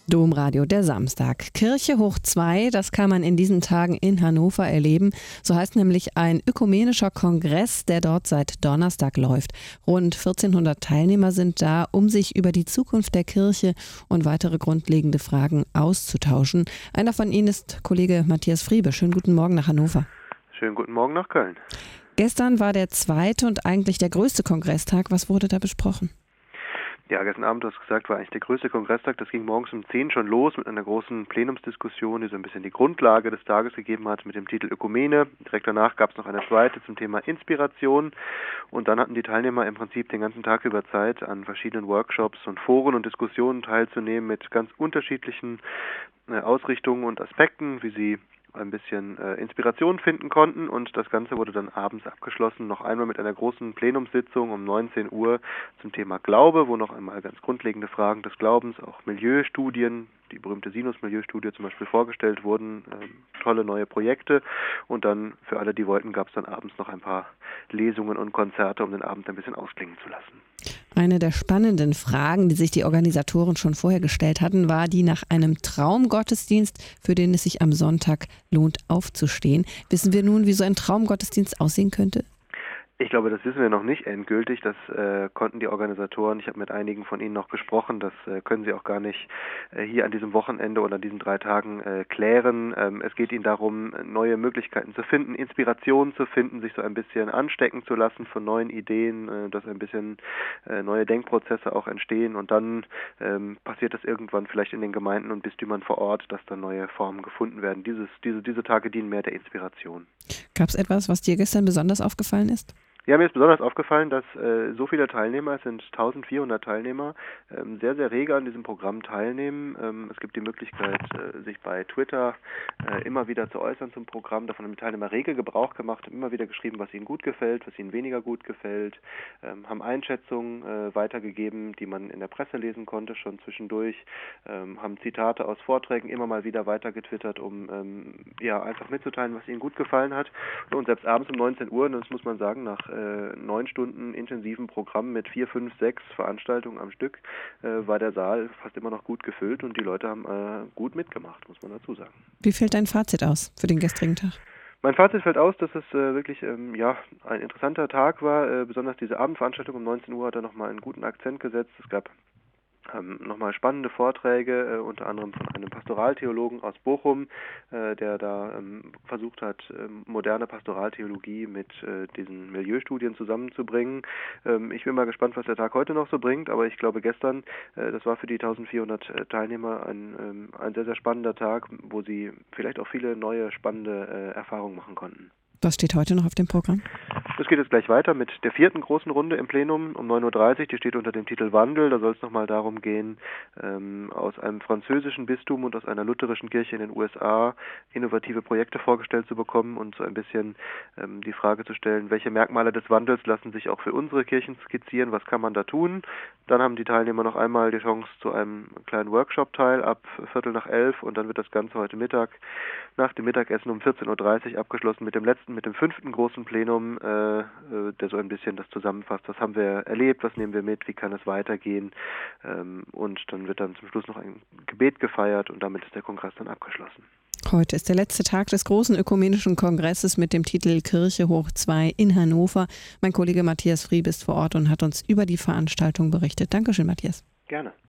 Domradio, der Samstag. Kirche hoch 2, das kann man in diesen Tagen in Hannover erleben. So heißt nämlich ein ökumenischer Kongress, der dort seit Donnerstag läuft. Rund 1400 Teilnehmer sind da, um sich über die Zukunft der Kirche und weitere grundlegende Fragen auszutauschen. Einer von ihnen ist Kollege Matthias Friebe. Schönen guten Morgen nach Hannover. Schönen guten Morgen nach Köln. Gestern war der zweite und eigentlich der größte Kongresstag. Was wurde da besprochen? Ja, gestern Abend, du hast gesagt, war eigentlich der größte Kongresstag. Das ging morgens um 10 schon los mit einer großen Plenumsdiskussion, die so ein bisschen die Grundlage des Tages gegeben hat mit dem Titel Ökumene. Direkt danach gab es noch eine zweite zum Thema Inspiration. Und dann hatten die Teilnehmer im Prinzip den ganzen Tag über Zeit, an verschiedenen Workshops und Foren und Diskussionen teilzunehmen mit ganz unterschiedlichen Ausrichtungen und Aspekten, wie sie ein bisschen Inspiration finden konnten, und das Ganze wurde dann abends abgeschlossen, noch einmal mit einer großen Plenumssitzung um 19 Uhr zum Thema Glaube, wo noch einmal ganz grundlegende Fragen des Glaubens, auch Milieustudien, die berühmte Sinus-Milieustudie zum Beispiel vorgestellt wurden, tolle neue Projekte, und dann für alle, die wollten, gab es dann abends noch ein paar Lesungen und Konzerte, um den Abend ein bisschen ausklingen zu lassen. Eine der spannenden Fragen, die sich die Organisatoren schon vorher gestellt hatten, war die nach einem Traumgottesdienst, für den es sich am Sonntag lohnt aufzustehen. Wissen wir nun, wie so ein Traumgottesdienst aussehen könnte? Ich glaube, das wissen wir noch nicht endgültig. Das konnten die Organisatoren, ich habe mit einigen von ihnen noch gesprochen, das können sie auch gar nicht hier an diesem Wochenende oder an diesen 3 Tagen klären. Es geht ihnen darum, neue Möglichkeiten zu finden, Inspirationen zu finden, sich so ein bisschen anstecken zu lassen von neuen Ideen, dass ein bisschen neue Denkprozesse auch entstehen, und dann passiert das irgendwann vielleicht in den Gemeinden und Bistümern vor Ort, dass dann neue Formen gefunden werden. Diese Tage dienen mehr der Inspiration. Gab es etwas, was dir gestern besonders aufgefallen ist? Ja, mir ist besonders aufgefallen, dass so viele Teilnehmer, es sind 1400 Teilnehmer, sehr, sehr rege an diesem Programm teilnehmen. Es gibt die Möglichkeit, sich bei Twitter immer wieder zu äußern zum Programm. Davon haben die Teilnehmer rege Gebrauch gemacht, haben immer wieder geschrieben, was ihnen gut gefällt, was ihnen weniger gut gefällt, haben Einschätzungen weitergegeben, die man in der Presse lesen konnte, schon zwischendurch, haben Zitate aus Vorträgen immer mal wieder weitergetwittert, um einfach mitzuteilen, was ihnen gut gefallen hat. Und selbst abends um 19 Uhr, das muss man sagen, nach 9 Stunden intensiven Programm mit 4, 5, 6 Veranstaltungen am Stück, war der Saal fast immer noch gut gefüllt, und die Leute haben gut mitgemacht, muss man dazu sagen. Wie fällt dein Fazit aus für den gestrigen Tag? Mein Fazit fällt aus, dass es wirklich ein interessanter Tag war. Besonders diese Abendveranstaltung um 19 Uhr hat da nochmal einen guten Akzent gesetzt. Es gab nochmal spannende Vorträge, unter anderem von einem Pastoraltheologen aus Bochum, der da versucht hat, moderne Pastoraltheologie mit diesen Milieustudien zusammenzubringen. Ich bin mal gespannt, was der Tag heute noch so bringt, aber ich glaube gestern, das war für die 1400 Teilnehmer ein sehr, sehr spannender Tag, wo sie vielleicht auch viele neue, spannende Erfahrungen machen konnten. Was steht heute noch auf dem Programm? Es geht jetzt gleich weiter mit der 4. großen Runde im Plenum um 9.30 Uhr. Die steht unter dem Titel Wandel. Da soll es nochmal darum gehen, aus einem französischen Bistum und aus einer lutherischen Kirche in den USA innovative Projekte vorgestellt zu bekommen und so ein bisschen die Frage zu stellen, welche Merkmale des Wandels lassen sich auch für unsere Kirchen skizzieren, was kann man da tun. Dann haben die Teilnehmer noch einmal die Chance zu einem kleinen Workshop-Teil ab 10:45, und dann wird das Ganze heute Mittag nach dem Mittagessen um 14.30 Uhr abgeschlossen mit dem 5. großen Plenum, der so ein bisschen das zusammenfasst. Was haben wir erlebt, was nehmen wir mit, wie kann es weitergehen, und dann wird dann zum Schluss noch ein Gebet gefeiert, und damit ist der Kongress dann abgeschlossen. Heute ist der letzte Tag des großen ökumenischen Kongresses mit dem Titel Kirche hoch 2 in Hannover. Mein Kollege Matthias Friebe ist vor Ort und hat uns über die Veranstaltung berichtet. Dankeschön, Matthias. Gerne.